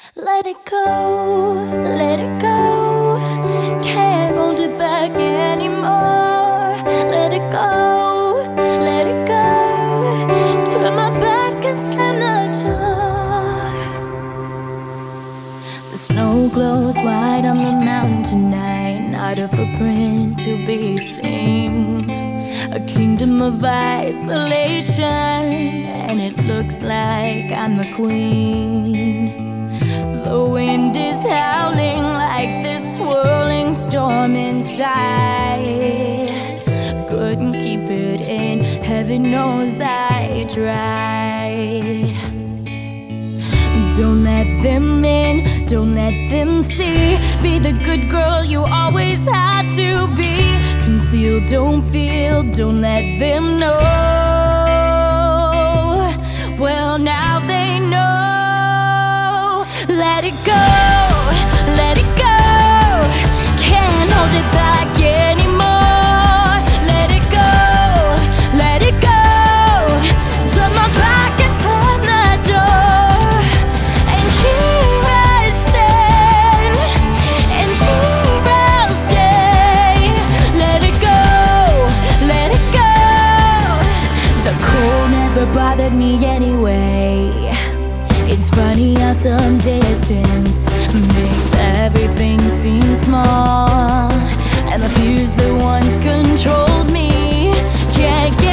Let it go, let it go. Can't hold it back anymore. Let it go, let it go. Turn my back and slam the door. The snow glows white on the mountain tonight. Not a footprint to be seen. A kingdom of isolation, and it looks like I'm the queen. The wind is howling like this swirling storm inside. Couldn't keep it in, heaven knows I tried. Don't let them in, don't let them see. Be the good girl you always had to be. Conceal, don't feel, don't let them know. Well, now they know. Let it go, let it go. Can't hold it back anymore. Let it go, let it go. Turn my back and slam the door. And here I stand, and here I'll stay. Let it go, let it go. The cold never bothered me anyway. It's funny how some distance makes everything seem small, and the fears that once controlled me can't get